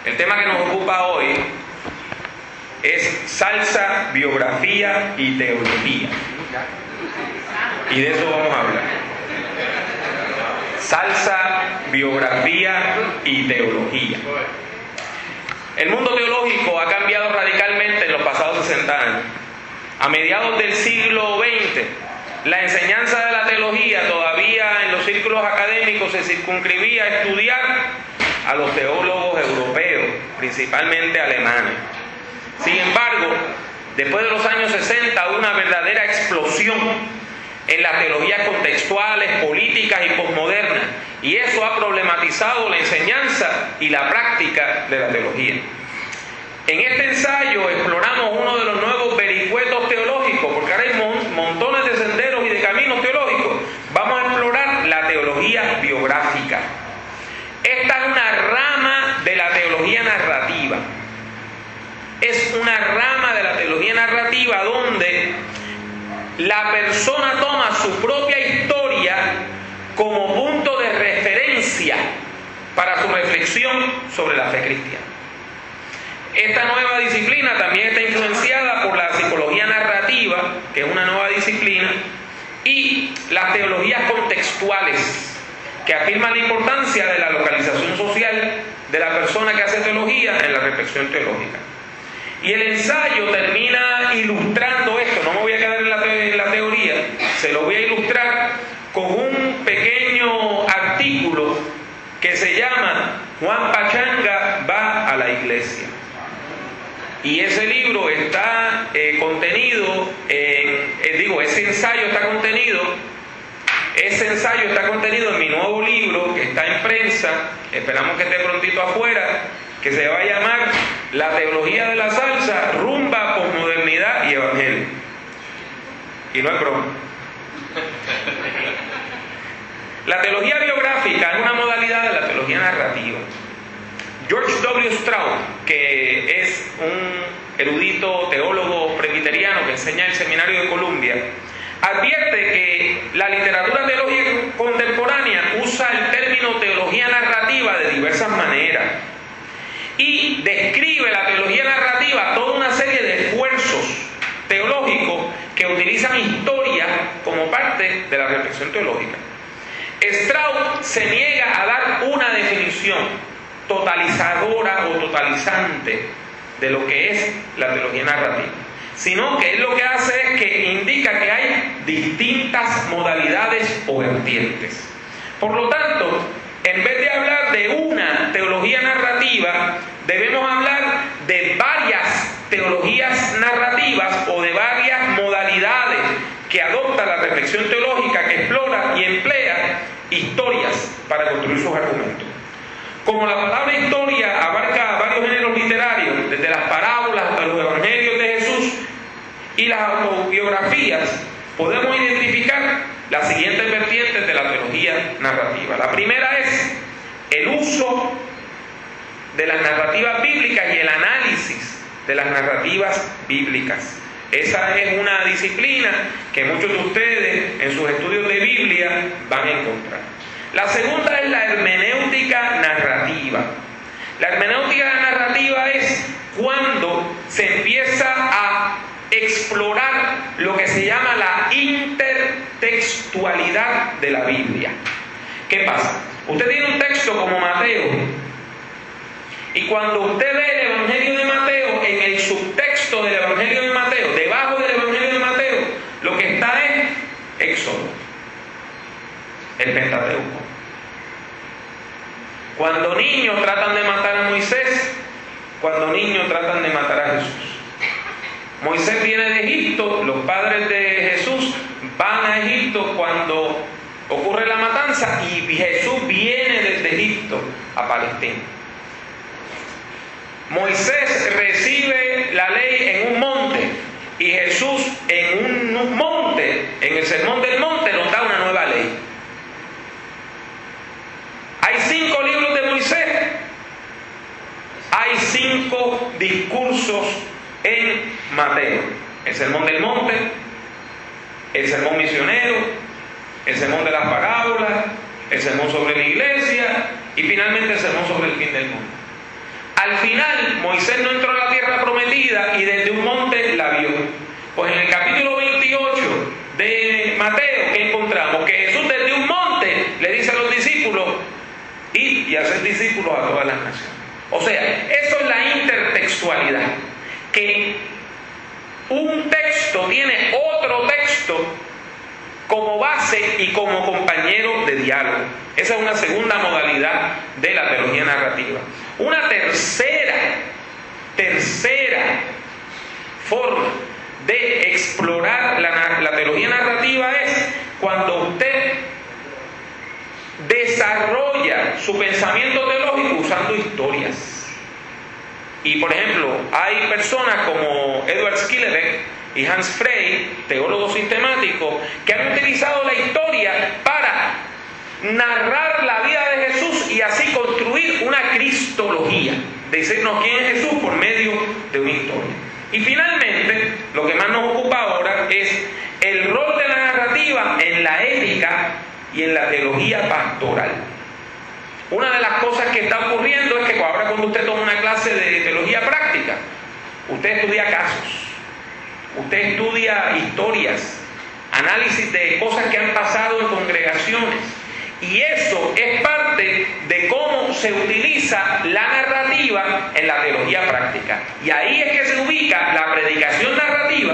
El tema que nos ocupa hoy es salsa, biografía y teología. Y de eso vamos a hablar. Salsa, biografía y teología. El mundo teológico ha cambiado radicalmente en los pasados 60 años. A mediados del siglo XX, la enseñanza de la teología todavía en los círculos académicos se circunscribía a estudiar a los teólogos europeos, principalmente alemanes. Sin embargo, después de los años 60 hubo una verdadera explosión en las teologías contextuales, políticas y posmodernas, y eso ha problematizado la enseñanza y la práctica de la teología. En este ensayo exploramos uno de los nuevos vericuetos teológicos, porque ahora hay montones de senderos y de caminos teológicos. Vamos a explorar la teología biográfica. Esta es una rama de la teología narrativa. Es una rama de la teología narrativa donde la persona toma su propia historia como punto de referencia para su reflexión sobre la fe cristiana. Esta nueva disciplina también está influenciada por la psicología narrativa, que es una nueva disciplina, y las teologías contextuales, que afirman la importancia de la localización social de la persona que hace teología en la reflexión teológica. Y el ensayo termina ilustrando esto. No me voy a quedar en la teoría, se lo voy a ilustrar con un pequeño artículo que se llama Juan Pachanga va a la iglesia. Y ese libro está contenido ese ensayo está contenido en mi nuevo libro que está en prensa, esperamos que esté prontito afuera, que se va a llamar La teología de la salsa, rumba, posmodernidad y evangelio. Y no es broma. La teología biográfica es una modalidad de la teología narrativa. George W. Stroud, que es un erudito teólogo presbiteriano que enseña en el Seminario de Columbia, advierte que la literatura teológica contemporánea usa el término teología narrativa de diversas maneras y describe la teología narrativa toda una serie de esfuerzos teológicos que utilizan historia como parte de la reflexión teológica. Stroud se niega a dar una definición totalizadora o totalizante de lo que es la teología narrativa, sino que él lo que hace es que indica que hay distintas modalidades o vertientes. Por lo tanto, en vez de hablar de una teología narrativa, debemos hablar de varias teologías narrativas o de varias modalidades que adopta la reflexión teológica, que explora y emplea historias para construir sus argumentos. Como la palabra historia abarca varios géneros literarios, desde las parábolas hasta los evangelios de Jesús y las autobiografías, podemos identificar las siguientes vertientes de la teología narrativa. La primera es el uso de las narrativas bíblicas y el análisis de las narrativas bíblicas. Esa es una disciplina que muchos de ustedes en sus estudios de Biblia van a encontrar. La segunda es la hermenéutica narrativa. La hermenéutica narrativa es cuando se empieza a explorar lo que se llama la intertextualidad de la Biblia. ¿Qué pasa? Usted tiene un texto como Mateo, y cuando usted ve el Evangelio de Mateo, en el subtexto del Evangelio de Mateo, debajo del Evangelio de Mateo, lo que está es Éxodo, el Pentateuco. Cuando niños tratan de matar a Moisés, cuando niños tratan de matar a Jesús. Moisés viene de Egipto, los padres de Jesús van a Egipto cuando ocurre la matanza, y Jesús viene desde Egipto a Palestina. Moisés recibe la ley en un monte, y Jesús en un monte, en el Sermón del Monte, nos da una nueva ley. Hay 5 libros de Moisés, hay 5 discursos en Mateo: el Sermón del Monte, el Sermón Misionero, el Sermón de las Parábolas, el Sermón sobre la Iglesia y finalmente el Sermón sobre el fin del mundo. Al final, Moisés no entró a la tierra prometida y desde un monte la vio. Pues en el capítulo 28 de Mateo, ¿qué encontramos? Que Jesús desde un monte le dice a los discípulos, id y hacer discípulos a todas las naciones. O sea, eso es la intertextualidad, que un texto tiene otro texto como base y como compañero de diálogo. Esa es una segunda modalidad de la teología narrativa. Una tercera forma de explorar la teología narrativa es cuando usted desarrolla su pensamiento teológico usando historias. Y por ejemplo, hay personas como Edward Schillebeeck y Hans Frey, teólogos sistemáticos, que han utilizado la historia para narrar la vida de Jesús y así construir una cristología, decirnos quién es Jesús por medio de una historia. Y finalmente, lo que más nos ocupa ahora es el rol de la narrativa en la ética y en la teología pastoral. Una de las cosas que está ocurriendo es que ahora cuando usted toma una clase de teología práctica, usted estudia casos, usted estudia historias, análisis de cosas que han pasado en congregaciones, y eso es parte de cómo se utiliza la narrativa en la teología práctica. Y ahí es que se ubica la predicación narrativa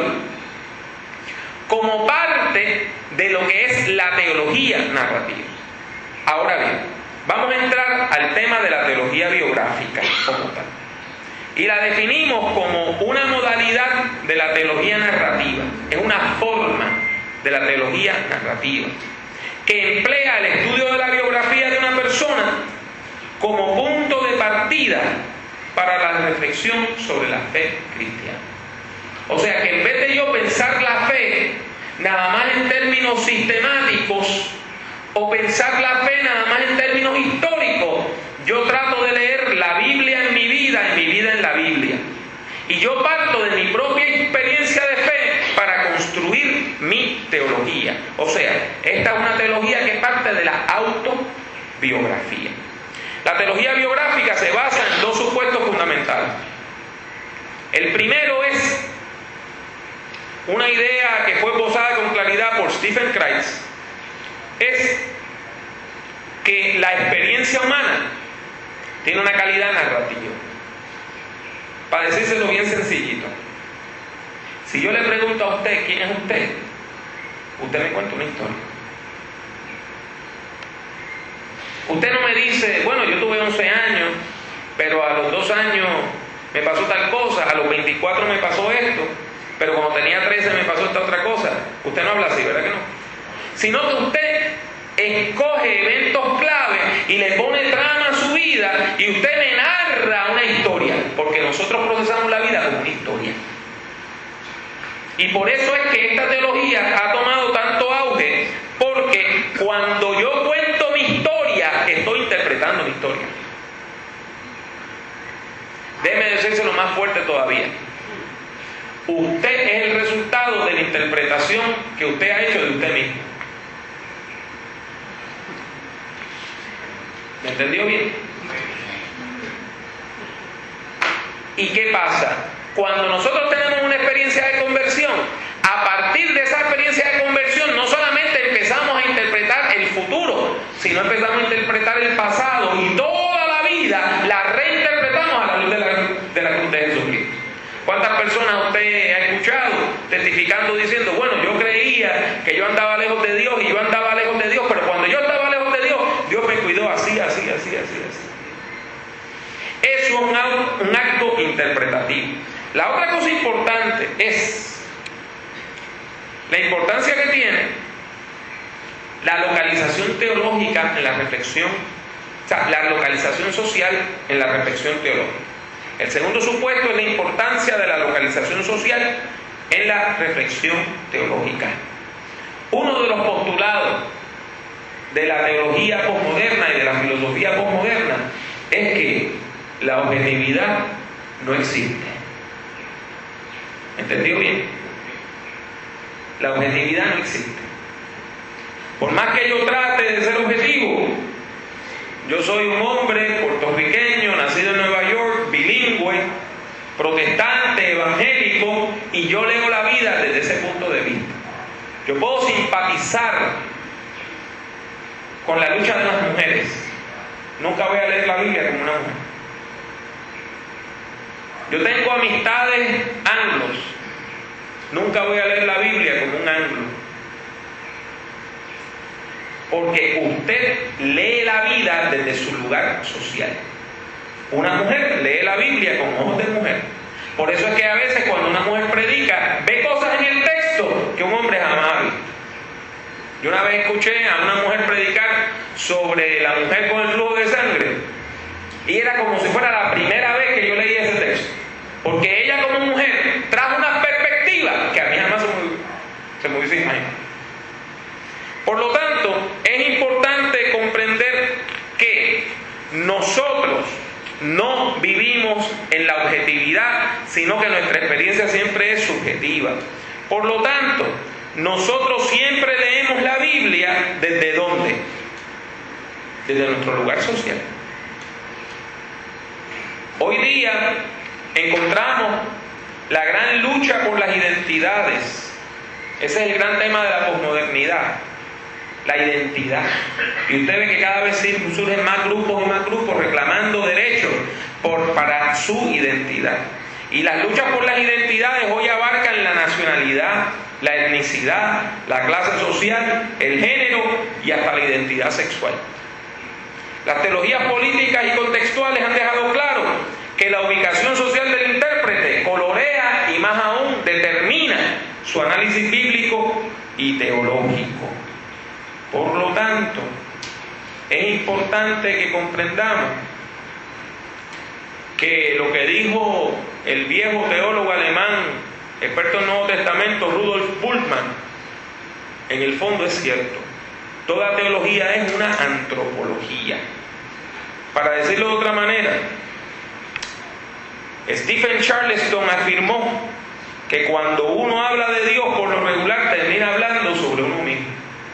como parte de lo que es la teología narrativa. Ahora bien, vamos a entrar al tema de la teología biográfica como tal. Y la definimos como una modalidad de la teología narrativa. Es una forma de la teología narrativa que emplea el estudio de la biografía de una persona como punto de partida para la reflexión sobre la fe cristiana. O sea que en vez de yo pensar la fe nada más en términos sistemáticos o pensar la fe nada más en términos históricos, yo trato de leer la Biblia en mi vida y mi vida en la Biblia. Y yo parto de mi propia experiencia de fe para construir mi teología. O sea, esta es una teología que parte de la autobiografía. La teología biográfica se basa en dos supuestos fundamentales. El primero es una idea que fue esbozada con claridad por Stephen Kreitz, es que la experiencia humana tiene una calidad narrativa. Para decírselo bien sencillito, si yo le pregunto a usted quién es usted, usted me cuenta una historia. Usted no me dice, bueno, yo tuve 11 años, pero a los 2 años me pasó tal cosa, a los 24 me pasó esto, pero cuando tenía 13 me pasó esta otra cosa. Usted no habla así, ¿verdad que no? Sino que usted escoge eventos clave y le pone trama a su vida y usted me narra una historia, porque nosotros procesamos la vida como una historia. Y por eso es que esta teología ha tomado tanto auge, porque cuando yo cuento mi historia, estoy interpretando mi historia. Déjeme decírselo más fuerte todavía. Usted es el resultado de la interpretación que usted ha hecho de usted mismo. ¿Me entendió bien? ¿Y qué pasa? Cuando nosotros tenemos una experiencia de conversión, a partir de esa experiencia de conversión no solamente empezamos a interpretar el futuro, sino empezamos a interpretar el pasado, y toda la vida la reinterpretamos a la luz de la cruz de Jesucristo. ¿Cuántas personas usted ha escuchado testificando diciendo, bueno, yo creía que yo andaba lejos de Dios y yo andaba lejos de Dios, pero cuando yo estaba lejos de Dios, Dios me cuidó así? Es un acto interpretativo. La otra cosa importante es la importancia que tiene la localización teológica en la reflexión, o sea, la localización social en la reflexión teológica. El segundo supuesto es la importancia de la localización social en la reflexión teológica. Uno de los postulados de la teología posmoderna y de la filosofía posmoderna es que la objetividad no existe. ¿Entendió bien? La objetividad no existe. Por más que yo trate de ser objetivo, yo soy un hombre puertorriqueño, nacido en Nueva York, protestante, evangélico, y yo leo la vida desde ese punto de vista. Yo puedo simpatizar con la lucha de las mujeres. Nunca voy a leer la Biblia como una mujer. Yo tengo amistades anglos. Nunca voy a leer la Biblia como un anglo. Porque usted lee la vida desde su lugar social. Una mujer lee la Biblia con ojos de mujer. Por eso es que a veces cuando una mujer predica, ve cosas en el texto que un hombre jamás ha visto. Yo una vez escuché a una mujer predicar sobre la mujer con el flujo de sangre, y era como si fuera la primera vez que yo leía ese texto, porque ella como mujer trajo una perspectiva que a mí jamás se me hubiese imaginado. Por lo tanto, es importante comprender que nosotros no vivimos en la objetividad, sino que nuestra experiencia siempre es subjetiva. Por lo tanto, nosotros siempre leemos la Biblia ¿desde dónde? Desde nuestro lugar social. Hoy día encontramos la gran lucha por las identidades. Ese es el gran tema de la posmodernidad, la identidad. Y usted ve que cada vez surgen más grupos y más grupos reclamando derechos para su identidad. Y las luchas por las identidades hoy abarcan la nacionalidad, la etnicidad, la clase social, el género y hasta la identidad sexual. Las teologías políticas y contextuales han dejado claro que la ubicación social del intérprete colorea y más aún determina su análisis bíblico y teológico. Por lo tanto, es importante que comprendamos que lo que dijo el viejo teólogo alemán, experto en Nuevo Testamento, Rudolf Bultmann, en el fondo es cierto. Toda teología es una antropología. Para decirlo de otra manera, Stephen Charleston afirmó que cuando uno habla de Dios, por lo regular termina hablando sobre uno mismo.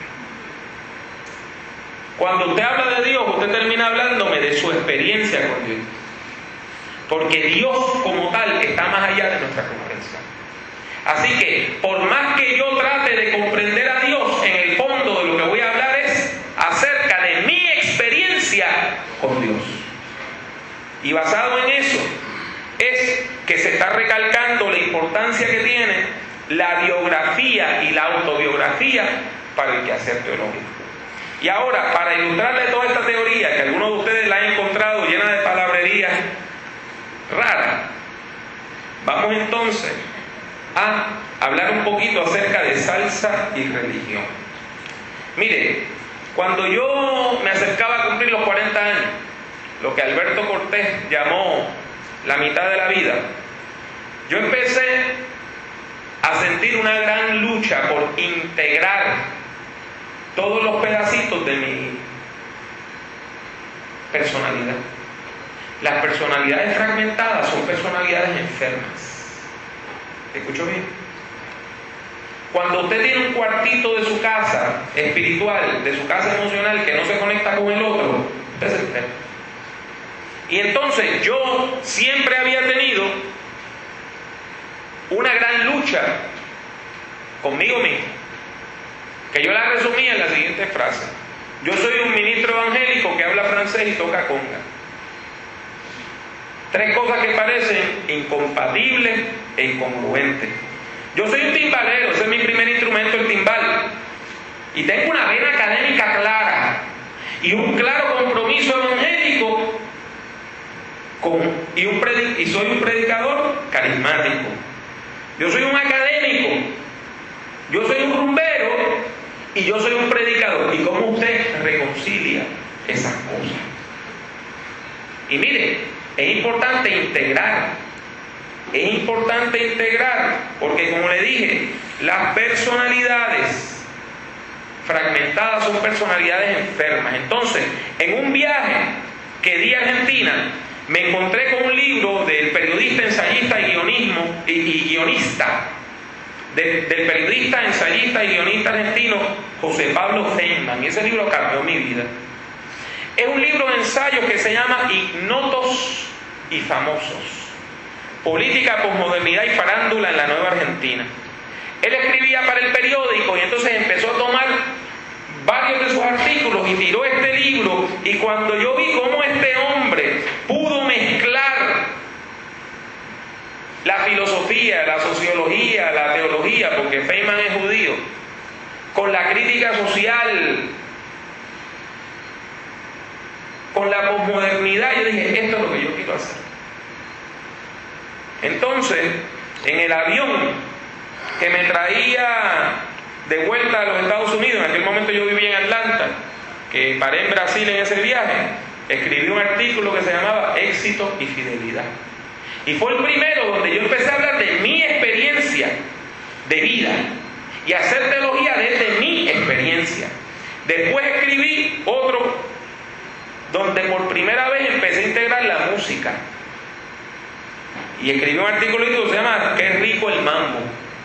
Cuando usted habla de Dios, usted termina hablándome de su experiencia con Dios. Porque Dios como tal está más allá de nuestra comprensión. Así que, por más que yo trate de comprender a Dios, en el fondo de lo que voy a hablar es acerca de mi experiencia con Dios. Y basado en eso, es que se está recalcando la importancia que tiene la biografía y la autobiografía para el quehacer teológico. Y ahora, para ilustrarle toda esta teoría, que algunos de ustedes la han encontrado llena de palabrerías raras, vamos entonces a hablar un poquito acerca de salsa y religión. Mire, cuando yo me acercaba a cumplir los 40 años, lo que Alberto Cortés llamó la mitad de la vida, yo empecé a sentir una gran lucha por integrar todos los pedacitos de mi personalidad. Las personalidades fragmentadas son personalidades enfermas. ¿Escuchó bien? Cuando usted tiene un cuartito de su casa espiritual, de su casa emocional, que no se conecta con el otro, usted se enferma. Y entonces yo siempre había tenido una gran lucha conmigo mismo, que yo la resumía en la siguiente frase: yo soy un ministro evangélico que habla francés y toca conga. Tres cosas que parecen incompatibles e incongruentes. Yo soy un timbalero, ese es mi primer instrumento, el timbal. Y tengo una vena académica clara y un claro compromiso evangélico y soy un predicador carismático. Yo soy un académico, yo soy un rumbero y yo soy un predicador. ¿Y cómo usted reconcilia esas cosas? Y mire, es importante integrar, porque como le dije, las personalidades fragmentadas son personalidades enfermas. Entonces, en un viaje que di a Argentina, me encontré con un libro del periodista, ensayista y guionista, del periodista, ensayista y guionista argentino José Pablo Feynman, y ese libro cambió mi vida. Es un libro de ensayos que se llama Ignotos y Famosos. política, posmodernidad y farándula en la Nueva Argentina. Él escribía para el periódico y entonces empezó a tomar varios de sus artículos y tiró este libro, y cuando yo vi cómo este hombre pudo mezclar la filosofía, la sociología, la teología, porque Feynman es judío, con la crítica social, con la posmodernidad, yo dije, esto es lo que yo quiero hacer. Entonces, en el avión que me traía de vuelta a los Estados Unidos, en aquel momento yo vivía en Atlanta, que paré en Brasil en ese viaje, escribí un artículo que se llamaba Éxito y Fidelidad. Y fue el primero donde yo empecé a hablar de mi experiencia de vida y hacer teología desde mi experiencia. Después escribí otro donde por primera vez empecé a integrar la música. Y escribí un articulito que se llama Qué rico el mambo,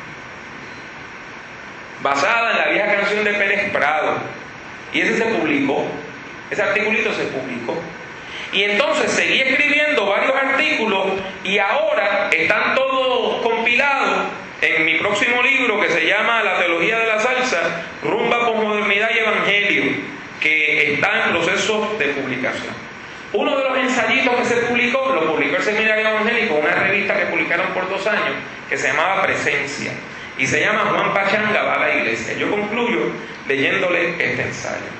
basada en la vieja canción de Pérez Prado. Y ese se publicó, ese articulito se publicó. Y entonces seguí escribiendo varios artículos y ahora están todos compilados en mi próximo libro que se llama La teología de la salsa, rumba, posmodernidad y evangelio, que está en proceso de publicación. Uno de los ensayitos que se publicó, lo publicó el Seminario Evangélico, una revista que publicaron por 2 años, que se llamaba Presencia, y se llama Juan Pachanga va a la iglesia. Yo concluyo leyéndole este ensayo.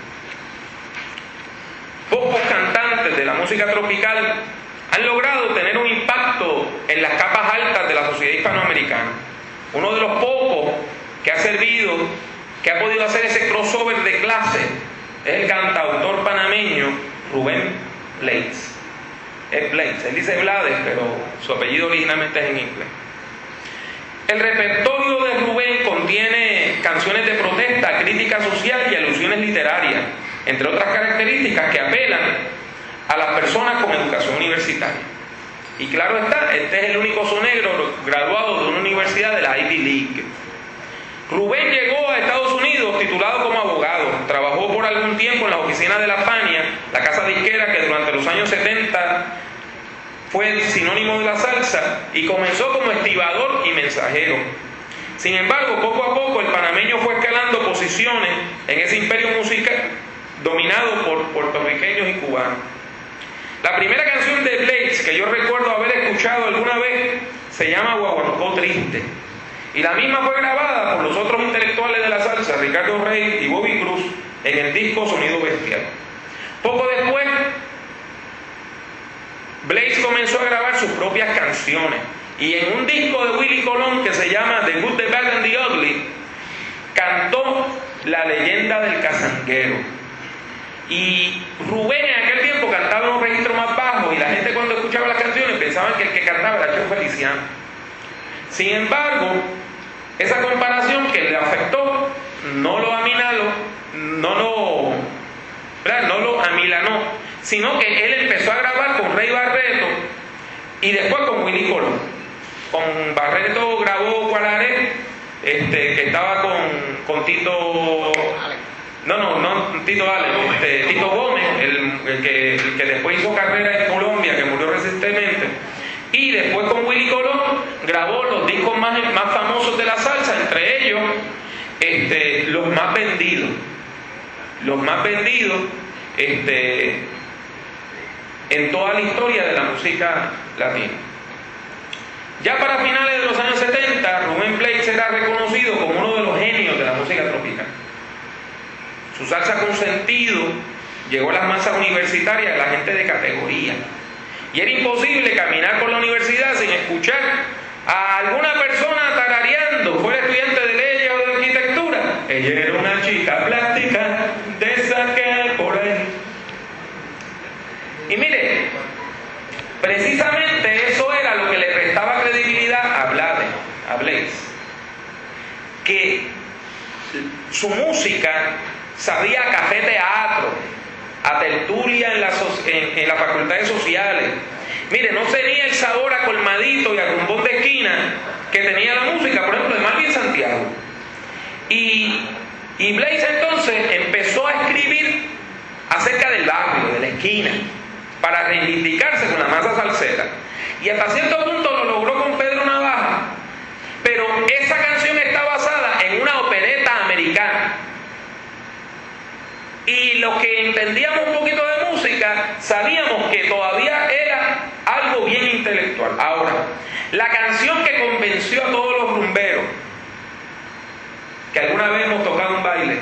Pocos cantantes de la música tropical han logrado tener un impacto en las capas altas de la sociedad hispanoamericana. Uno de los pocos que ha servido, que ha podido hacer ese crossover de clase, es el cantautor panameño Rubén Blades. Es Blades, él dice Blades, pero su apellido originalmente es en inglés. El repertorio de Rubén contiene canciones de protesta, crítica social y alusiones literarias, entre otras características que apelan a las personas con educación universitaria. Y claro está, este es el único sonegro graduado de una universidad de la Ivy League. Rubén llegó a Estados Unidos titulado como abogado, trabajó por algún tiempo en las oficinas de la Fania, la casa disquera que durante los años 70 fue el sinónimo de la salsa, y comenzó como estibador y mensajero. Sin embargo, poco a poco el panameño fue escalando posiciones en ese imperio musical dominado por puertorriqueños y cubanos. La primera canción de Blades que yo recuerdo haber escuchado alguna vez se llama Guaguancó Triste, y la misma fue grabada por los otros intelectuales de la salsa, Ricardo Rey y Bobby Cruz, en el disco Sonido Bestial. Poco después, Blades comenzó a grabar sus propias canciones, y en un disco de Willy Colón que se llama The Good, The Bad and The Ugly, cantó La leyenda del cazanguero. Y Rubén en aquel tiempo cantaba en un registro más bajo, y la gente cuando escuchaba las canciones pensaban que el que cantaba era Cheo Feliciano. Sin embargo, esa comparación que le afectó no lo amilanó, sino que él empezó a grabar con Rey Barreto y después con Willy Colón. Con Barreto grabó Cualaré, que estaba con Tito... No Tito Ale, Tito Gómez, el que después hizo carrera en Colombia, que murió recientemente. Y después con Willy Colón grabó los discos más famosos de la salsa, entre ellos los más vendidos en toda la historia de la música latina. Ya para finales de los años 70, Rubén Blades era reconocido como uno de los genios de la música tropical. Su salsa con sentido llegó a las masas universitarias de la gente de categoría. Y era imposible caminar por la universidad sin escuchar a alguna persona tarareando, fuera estudiante de leyes o de arquitectura. Ella era una chica plástica, de esa que hay por ahí. Y mire, precisamente eso era lo que le restaba credibilidad a Blades. Que su música sabía a café teatro, a tertulia en las facultades sociales. Mire, no tenía el sabor a colmadito y a rumbón de esquina que tenía la música, por ejemplo, de Marvin Santiago. Y Blades entonces empezó a escribir acerca del barrio, de la esquina, para reivindicarse con la masa salsera. y hasta cierto punto lo logró con Pedro Navaja, pero esa canción está basada en una opereta americana. Y los que entendíamos un poquito de música sabíamos que todavía era algo bien intelectual. Ahora, la canción que convenció a todos los rumberos que alguna vez hemos tocado un baile,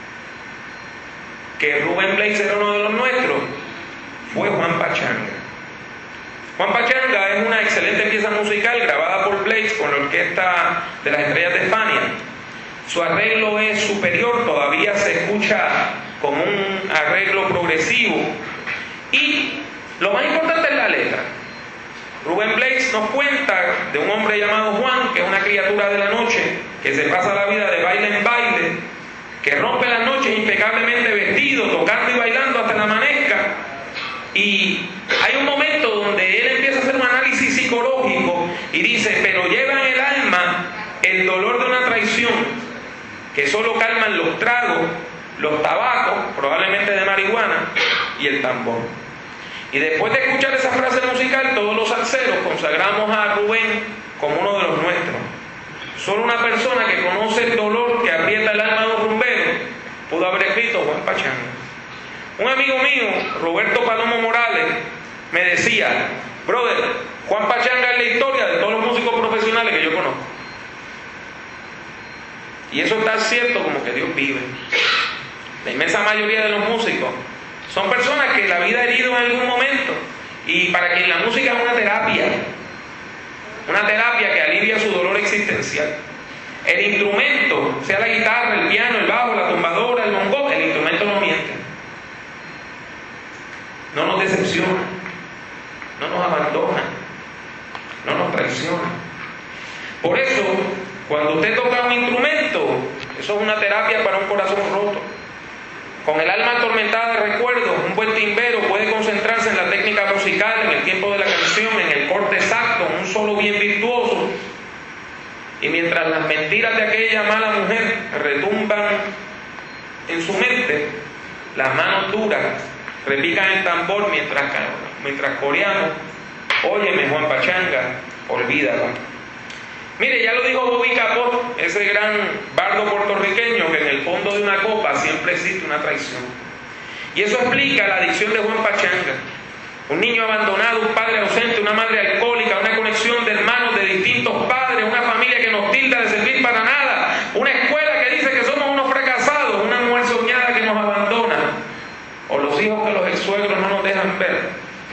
que Rubén Blades era uno de los nuestros, fue Juan Pachanga. Juan Pachanga es una excelente pieza musical grabada por Blades con la Orquesta de las Estrellas de España. Su arreglo es superior, todavía se escucha como un arreglo progresivo, y lo más importante es la letra. Rubén Blades nos cuenta de un hombre llamado Juan, que es una criatura de la noche, que se pasa la vida de baile en baile, que rompe las noches impecablemente vestido, tocando y bailando hasta la amanezca. Y hay un momento donde él empieza a hacer un análisis psicológico y dice: pero lleva en el alma el dolor de una traición que solo calman los tragos, los tabacos, probablemente de marihuana, y el tambor. Y después de escuchar esa frase musical, todos los salseros consagramos a Rubén como uno de los nuestros. Solo una persona que conoce el dolor que aprieta el alma de un rumbero pudo haber escrito Juan Pachanga. Un amigo mío, Roberto Palomo Morales, me decía: brother, Juan Pachanga es la historia de todos los músicos profesionales que yo conozco. Y eso está cierto como que Dios vive. La inmensa mayoría de los músicos son personas que la vida ha herido en algún momento, y para quien la música es una terapia que alivia su dolor existencial. El instrumento, sea la guitarra, el piano, el bajo, la tumbadora, el bongo, el instrumento no miente, no nos decepciona, no nos abandona, no nos traiciona. Por eso, cuando usted toca un instrumento, eso es una terapia para un corazón roto. Con el alma atormentada de recuerdos, un buen timbero puede concentrarse en la técnica musical, en el tiempo de la canción, en el corte exacto, en un solo bien virtuoso. Y mientras las mentiras de aquella mala mujer retumban en su mente, las manos duras repican el tambor mientras coreamos: óyeme, Juan Pachanga, olvídalo. Mire, ya lo dijo Bobby Capó, ese gran bardo puertorriqueño, que en el fondo de una copa siempre existe una traición. Y eso explica la adicción de Juan Pachanga. Un niño abandonado, un padre ausente, una madre alcohólica, una conexión de hermanos de distintos padres, una familia que nos tilda de servir para nada, una escuela que dice que somos unos fracasados, una mujer soñada que nos abandona, o los hijos que los ex-suegros no nos dejan ver.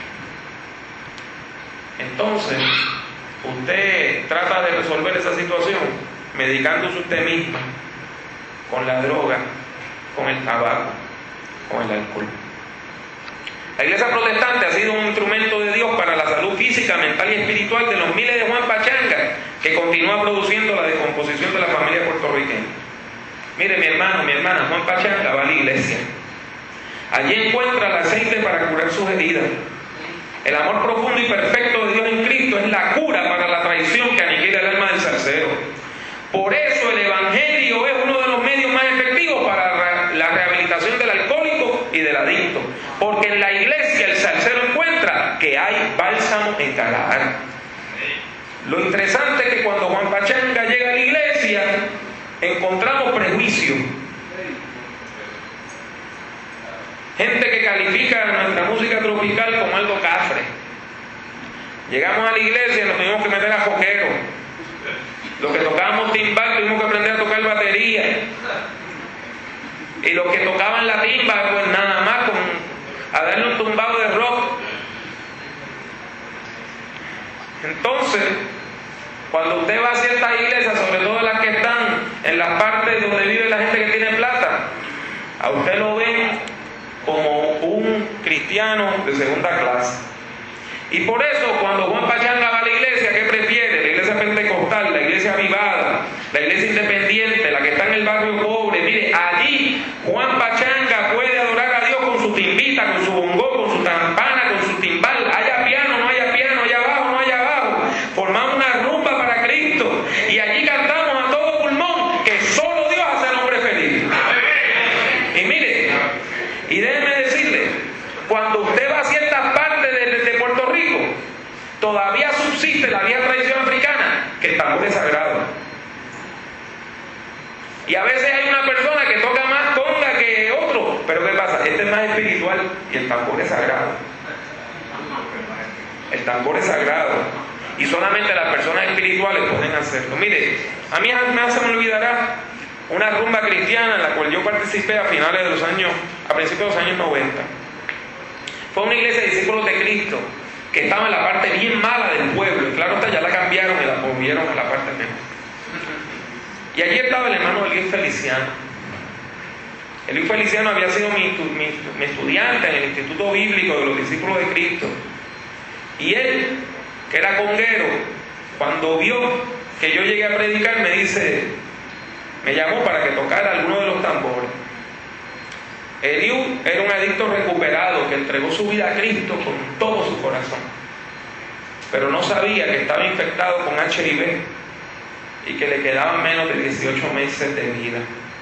Entonces, usted trata de resolver esa situación medicándose usted mismo con la droga, con el tabaco, con el alcohol. La iglesia protestante ha sido un instrumento de Dios para la salud física, mental y espiritual de los miles de Juan Pachanga, que continúa produciendo la descomposición de la familia puertorriqueña. Mire, mi hermano, mi hermana, Juan Pachanga va a la iglesia. Allí encuentra el aceite para curar sus heridas. El amor profundo y perfecto de Dios en Cristo es la cura para la traición que aniquila el alma del salsero. Por eso el evangelio es uno de los medios más efectivos para la rehabilitación del alcohólico y del adicto. Porque en la iglesia el salsero encuentra que hay bálsamo en cada alma. Lo interesante es que cuando Juan Pachanga llega a la iglesia, encontramos prejuicios. Gente que califica nuestra música tropical como algo cafre. Llegamos a la iglesia y nos tuvimos que meter a joquero. Los que tocábamos timbal tuvimos que aprender a tocar batería. Y los que tocaban la timba, pues nada más a darle un tumbado de rock. Entonces, cuando usted va a ciertas iglesias, sobre todo las que están en las partes donde vive la gente que tiene plata, a usted lo ven como un cristiano de segunda clase. Y por eso, cuando Juan Pachanga va a la iglesia, ¿qué prefiere? La iglesia pentecostal, la iglesia avivada, la iglesia independiente, la que está en el barrio pobre. Mire, allí Juan Pachanga puede adorar a Dios con su timbita, con su bongo, con su campana, con su timbal. Haya piano, no haya piano, haya bajo, no haya bajo. Formamos una rumba para Cristo. Y allí cantamos a todo pulmón que solo Dios hace al hombre feliz. Y mire, y déjeme decirle, cuando usted va a ciertas partes de Puerto Rico, todavía subsiste la vieja tradición africana, que el tambor es sagrado. Y a veces hay una persona que toca más conga que otro, pero ¿qué pasa? Este es más espiritual y el tambor es sagrado. El tambor es sagrado y solamente las personas espirituales pueden hacerlo. Mire, a mí jamás se me olvidará una rumba cristiana en la cual yo participé a principios de los años 90. Fue una iglesia de discípulos de Cristo que estaba en la parte bien mala del pueblo, y claro está, ya la cambiaron y la movieron a la parte mejor. Y allí estaba el hermano Eliú Feliciano. Eliú Feliciano había sido mi estudiante en el Instituto Bíblico de los Discípulos de Cristo. Y él, que era conguero, cuando vio que yo llegué a predicar, me llamó para que tocara alguno de los tambores. Eliú era un adicto recuperado que entregó su vida a Cristo con todo su corazón, pero no sabía que estaba infectado con HIV y que le quedaban menos de 18 meses de vida.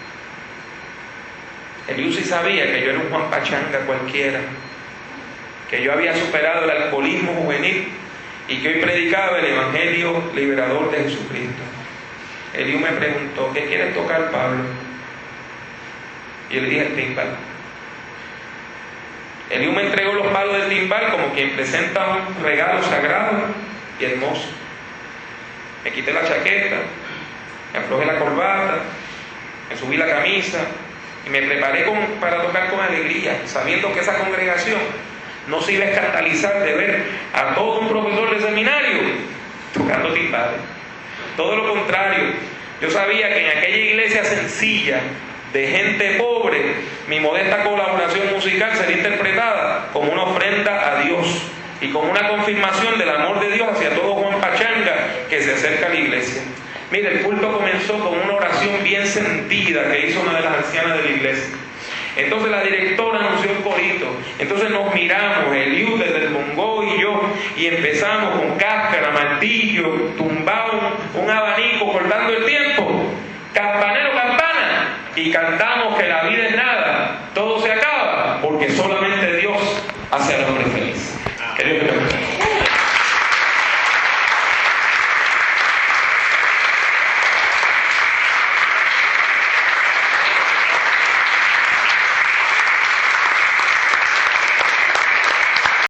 Eliú sí sabía que yo era un Juan Pachanga cualquiera, que yo había superado el alcoholismo juvenil y que hoy predicaba el Evangelio liberador de Jesucristo. Eliú me preguntó: ¿qué quieres tocar, Pablo? Y yo le dije: el timbal. Eliú me entregó los palos del timbal como quien presenta un regalo sagrado y hermoso. Me quité la chaqueta, me aflojé la corbata, me subí la camisa y me preparé para tocar con alegría, sabiendo que esa congregación no se iba a escandalizar de ver a todo un profesor de seminario tocando timbales. Todo lo contrario, yo sabía que en aquella iglesia sencilla, de gente pobre, mi modesta colaboración musical sería interpretada como una ofrenda a Dios y como una confirmación del amor de Dios hacia todo Juan Pachanga que se acerca a la iglesia. Mire, el culto comenzó con una oración bien sentida que hizo una de las ancianas de la iglesia. Entonces la directora anunció el corito. Entonces nos miramos, Eliú desde el bongó y yo, y empezamos con cáscara, martillo, tumbado, un abanico, cortando el tiempo. Campanero, campana. Y cantamos que la vida es nada, todo se acaba, porque solamente